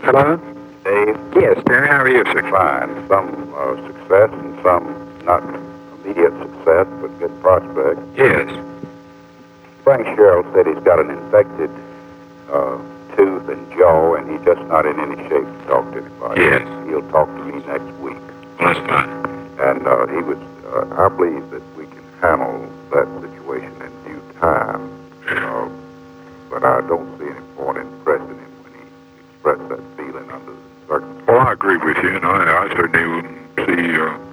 Hello? Dave? Yes, Terry, how are you, sir? Fine. Some success and some not immediate success, but good prospect. Yes. Frank Sherrill said he's got an infected tooth and jaw, and he's just not in any shape to talk to anybody. Yes. He'll talk to me next week. Well, that's fine. And he was, I believe that we can handle that situation in due time. But I don't see any point in pressing him when he expressed that feeling under the circumstances. Well, I agree with you, and I certainly wouldn't see,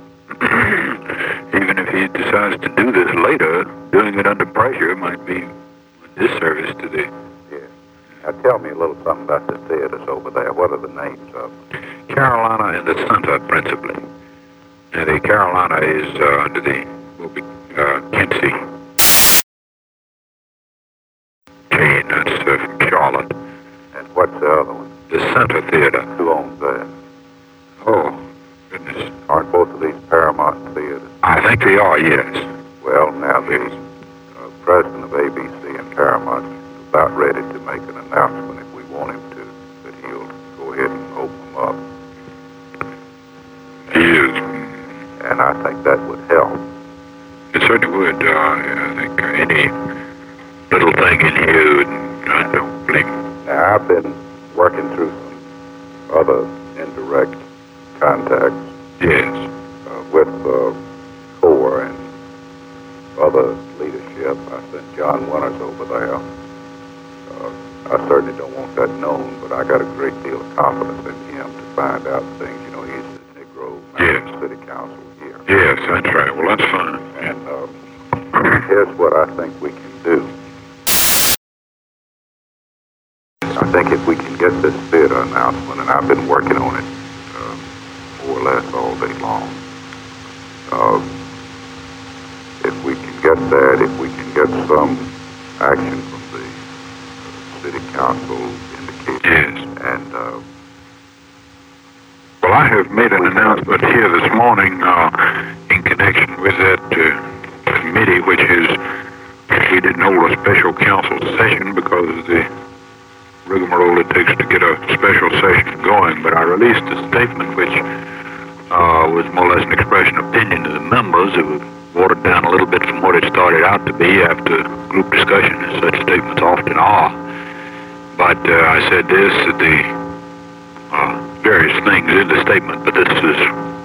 even if he decides to do this later, doing it under pressure might be a disservice to the... Yeah. Now tell me a little something about the theaters over there. What are the names of them? Carolina and the Center, principally. And the Carolina is under the, Quincy. Chain, that's from Charlotte. And what's the other one? The Center Theater. Who owns that? Oh, goodness. Aren't both of these Paramount theaters? I think they are, yes. Well, now the president of ABC and Paramount is about ready to make an announcement, if we want him to, that he'll go ahead and open them up. He is. And I think that would help. It certainly would. I think any little thing in here, I don't believe. Now, I've been working through some other indirect contacts. Yes. With CORE and other leadership. I sent John Winters over there. I certainly don't want that known, but I got a great deal of confidence in him to find out things. You know, he's the Negro Yes. City Council here. Yes, that's right. Well, that's fine. And here's what I think we can do. I think if we can get this theater announcement, and I've been working on it more or less all day long, if we can get that, if we can get some action from the city council indicating, Yes. and Well, I have made an announcement here this morning in connection with that committee, which is, we didn't hold a special council session because of the rigmarole it takes to get a special session going, but I released a statement which was more or less an expression of opinion to the members. It was watered down a little bit from what it started out to be after group discussion, as such statements often are. But I said this, that the various things in the statement, but this is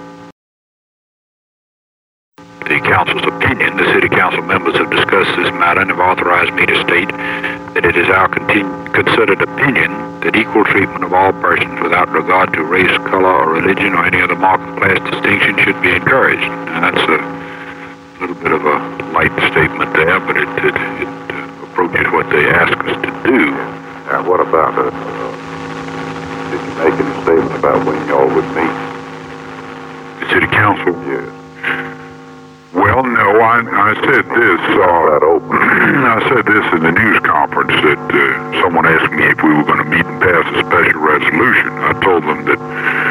the council's opinion. The city council members have discussed this matter and have authorized me to state that it is our considered opinion that equal treatment of all persons without regard to race, color, or religion, or any other mark of class distinction should be encouraged. And that's a little bit of a light statement there, but it approaches what they ask us to do. now what about did you make any statement about when y'all would meet? The city council? Yes. Well, no, I said this. That open. I said this in the news conference that someone asked me if we were going to meet and pass a special resolution. I told them that,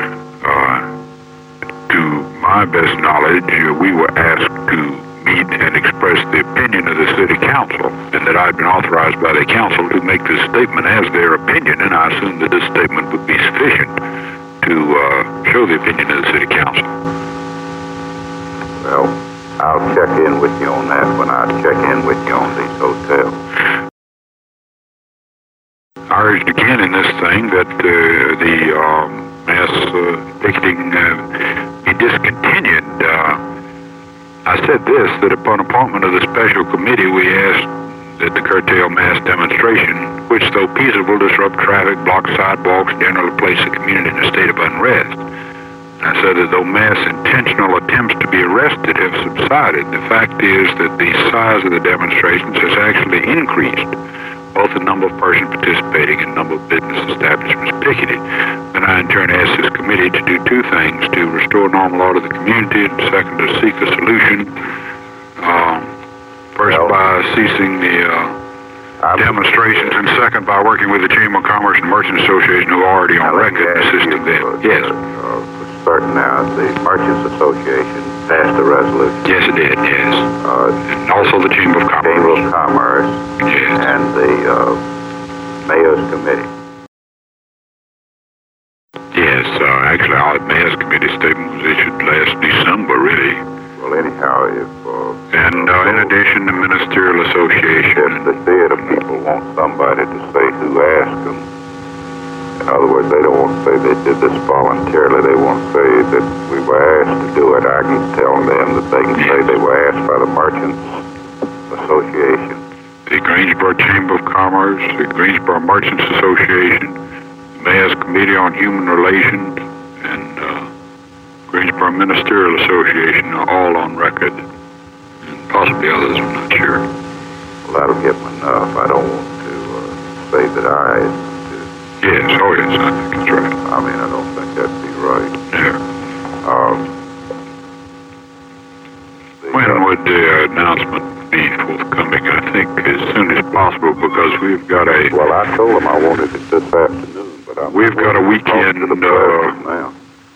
to my best knowledge, we were asked to meet and express the opinion of the city council, and that I'd been authorized by the council to make this statement as their opinion, and I assumed that this statement would be sufficient to show the opinion of the city council. Well, I'll check in with you on that when I check in with you on these hotels. I urged again in this thing that the mass picketing be discontinued. I said this, that upon appointment of the special committee, we asked that the curtail mass demonstration, which though peaceable, disrupt traffic, block sidewalks, generally place the community in a state of unrest. I said that though mass intentional attempts to be arrested have subsided, the fact is that the size of the demonstrations has actually increased, both the number of persons participating and number of business establishments picketed. And I in turn asked this committee to do two things: to restore normal order to the community, and second, to seek a solution. First, by ceasing the demonstrations, and second, by working with the Chamber of Commerce and Merchants Association, who are already on record assisting them. Yes. Certain now, the Merchants Association passed a resolution. Yes, it did, yes. And also the Chamber of Commerce. Chamber of Commerce. Yes. And the Mayor's Committee. Yes, actually, our mayor's committee statement was issued last December, really. Well, anyhow, if... And in addition, the Ministerial Association... If the theater people want somebody to say who asked them, in other words, they don't want to say they did this voluntarily, they want to say that we were asked to do it, I can tell them that they can say they were asked by the Merchants Association. The Greensboro Chamber of Commerce, the Greensboro Merchants Association, the Mayor's Committee on Human Relations, and Greensboro Ministerial Association are all on record, and possibly others, I'm not sure. Well, that'll give them enough. I don't want to say that I... Yes, oh yes, I think that's right. I mean, I don't think that'd be right. Yeah. When would the announcement be forthcoming? I think as soon as possible, because we've got a... Well, I told them I wanted it this afternoon, but we've got a weekend... now.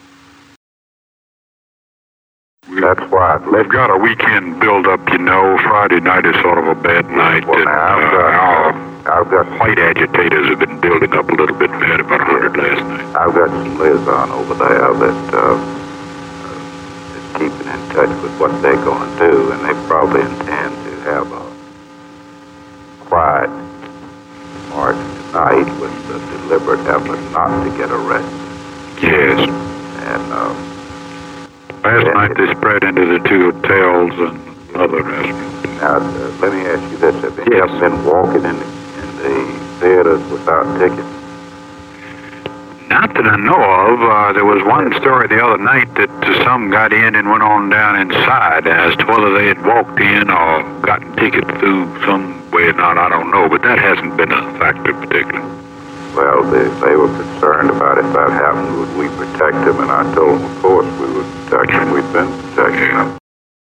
That's why we've got a weekend build-up, you know. Friday night is sort of a bad night. Well, and, I've got white agitators have been building up a little bit. We had about 100 last night. I've got some liaison over there that is keeping in touch with what they're going to do, and they probably intend to have a quiet march tonight with the deliberate effort not to get arrested. Yes. And last night they spread into the two hotels and other restaurants. Now, let me ask you this. Have any of them been walking in the theaters without tickets? Not that I know of. There was one story the other night that some got in and went on down inside. As to whether they had walked in or gotten tickets through some way or not, I don't know. But that hasn't been a factor particularly. Well, they were concerned about if that happened, would we protect them? And I told them, of course, we would protect them. We've been protecting them.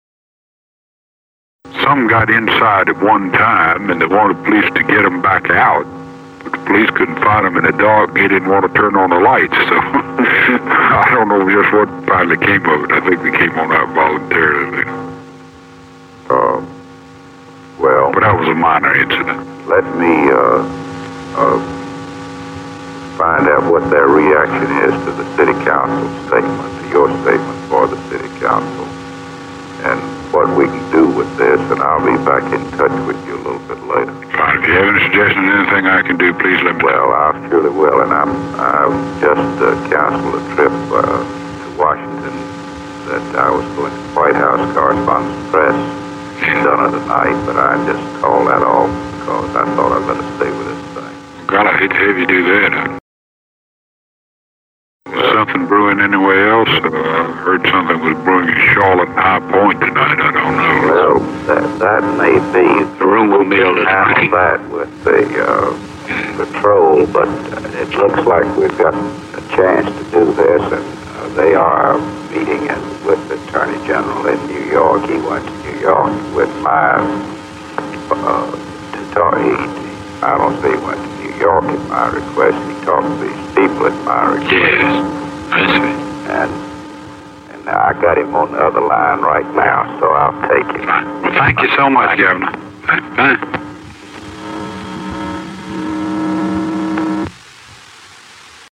Some got inside at one time, and they wanted police to get them back out. But the police couldn't find them in the dark. They didn't want to turn on the lights, so I don't know just what finally came of it. I think they came on out voluntarily. Well... But that was a minor incident. Let me find out what their reaction is to the City Council statement, to your statement for the City Council, and what we can do with this, and I'll be back in touch with you a little bit later. Fine. If you have any suggestions, anything I can do, please let me know. Well, I surely will, and I've just canceled a trip to Washington that I was going to White House Correspondence Press dinner tonight, but I just called that off because I thought I'd better stay with this thing. God, I hate to have you do that. Was something brewing anywhere else? I heard something was brewing in Charlotte and High Point tonight. I don't know. Well, that may be. The room will be able to handle that with the patrol, but it looks like we've got a chance to do this, and they are meeting with the Attorney General in New York. He went to New York with my to talk. I don't say he went to New York at my request. He talked to these people at my request. Yes, I see. And I got him on the other line right now, so I'll take him. Well, thank you so much, Governor. Bye.